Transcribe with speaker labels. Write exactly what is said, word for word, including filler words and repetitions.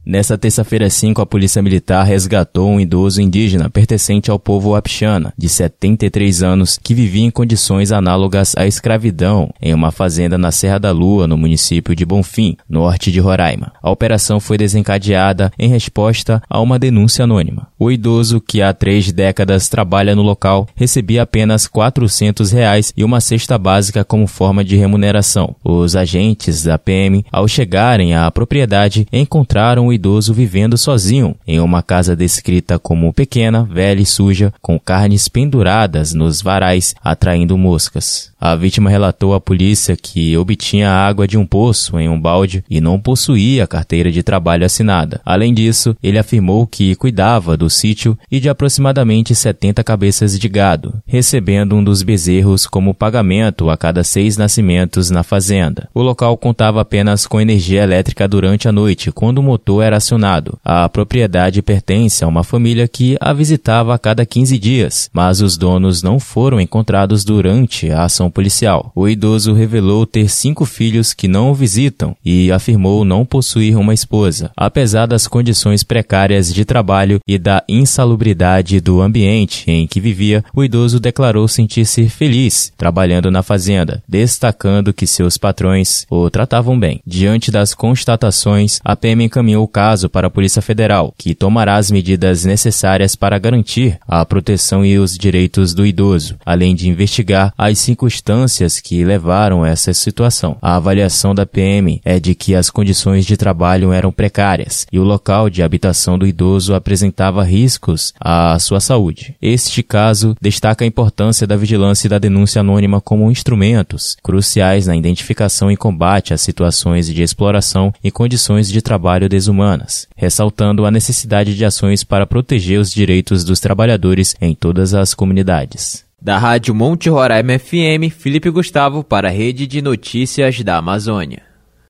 Speaker 1: Nesta terça-feira cinco, a Polícia Militar resgatou um idoso indígena pertencente ao povo Wapixana, de setenta e três anos, que vivia em condições análogas à escravidão, em uma fazenda na Serra da Lua, no município de Bonfim, norte de Roraima. A operação foi desencadeada em resposta a uma denúncia anônima. O idoso, que há três décadas trabalha no local, recebia apenas quatrocentos reais e uma cesta básica como forma de remuneração. Os agentes da P M, ao chegarem à propriedade, encontraram o idoso vivendo sozinho, em uma casa descrita como pequena, velha e suja, com carnes penduradas nos varais, atraindo moscas. A vítima relatou à polícia que obtinha água de um poço em um balde e não possuía carteira de trabalho assinada. Além disso, ele afirmou que cuidava do sítio e de aproximadamente setenta cabeças de gado, recebendo um dos bezerros como pagamento a cada seis nascimentos na fazenda. O local contava apenas com energia elétrica durante a noite, quando o motor era acionado. A propriedade pertence a uma família que a visitava a cada quinze dias, mas os donos não foram encontrados durante a ação policial. O idoso revelou ter cinco filhos que não o visitam e afirmou não possuir uma esposa. Apesar das condições precárias de trabalho e da insalubridade do ambiente em que vivia, o idoso declarou sentir-se feliz trabalhando na fazenda, destacando que seus patrões o tratavam bem. Diante das constatações, a P M encaminhou o caso para a Polícia Federal, que tomará as medidas necessárias para garantir a proteção e os direitos do idoso, além de investigar as circunstâncias que levaram a essa situação. A avaliação da P M é de que as condições de trabalho eram precárias e o local de habitação do idoso apresentava riscos à sua saúde. Este caso destaca a importância da vigilância e da denúncia anônima como instrumentos cruciais na identificação e combate a situações de exploração e condições de trabalho desumanas, ressaltando a necessidade de ações para proteger os direitos dos trabalhadores em todas as comunidades.
Speaker 2: Da Rádio Monte Roraima F M, Felipe Gustavo para a Rede de Notícias da Amazônia.